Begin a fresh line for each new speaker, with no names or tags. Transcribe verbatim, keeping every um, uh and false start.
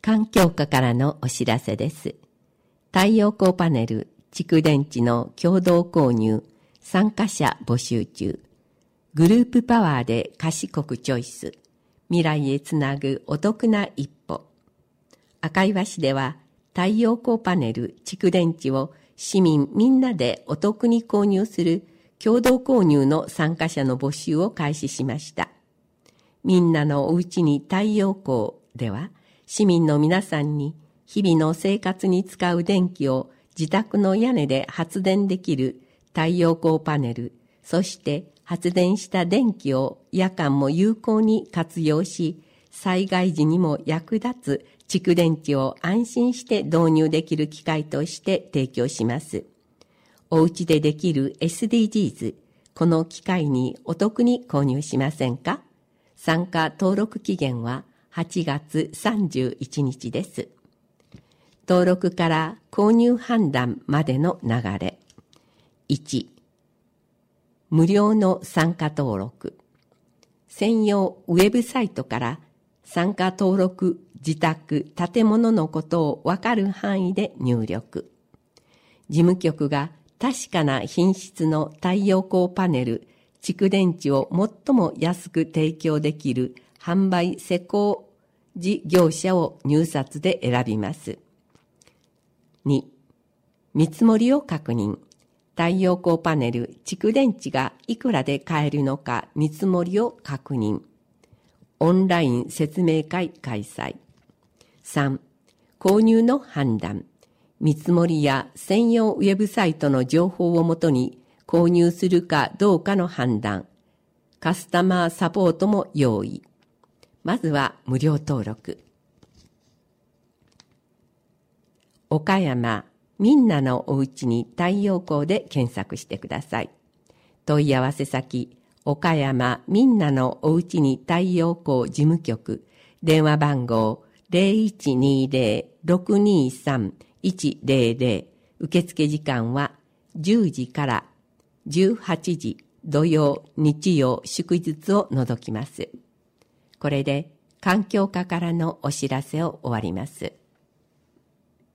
環境課からのお知らせです。太陽光パネル、蓄電池の共同購入、参加者募集中。グループパワーで賢くチョイス。未来へつなぐお得な一歩。赤岩市では太陽光パネル、蓄電池を市民みんなでお得に購入する共同購入の参加者の募集を開始しました。みんなのおうちに太陽光では、市民の皆さんに日々の生活に使う電気を自宅の屋根で発電できる太陽光パネル、そして発電した電気を夜間も有効に活用し、災害時にも役立つ蓄電池を安心して導入できる機会として提供します。おうちでできる エスディージーズ、この機会にお得に購入しませんか？参加登録期限ははちがつさんじゅういちにちです。登録から購入判断までの流れ。いち、無料の参加登録。専用ウェブサイトから参加登録、自宅、建物のことをわかる範囲で入力。事務局が確かな品質の太陽光パネル、蓄電池を最も安く提供できる販売施工事業者を入札で選びます。に、見積もりを確認。太陽光パネル、蓄電池がいくらで買えるのか見積もりを確認。オンライン説明会開催。さん、購入の判断。見積もりや専用ウェブサイトの情報をもとに購入するかどうかの判断。カスタマーサポートも用意。まずは無料登録。岡山みんなのおうちに太陽光で検索してください。問い合わせ先、岡山みんなのおうちに太陽光事務局、電話番号 ゼロいちにゼロ ろくにさん いちゼロゼロ、受付時間はじゅうじからじゅうはちじ、土曜、日曜、祝日を除きます。これで環境課からのお知らせを終わります。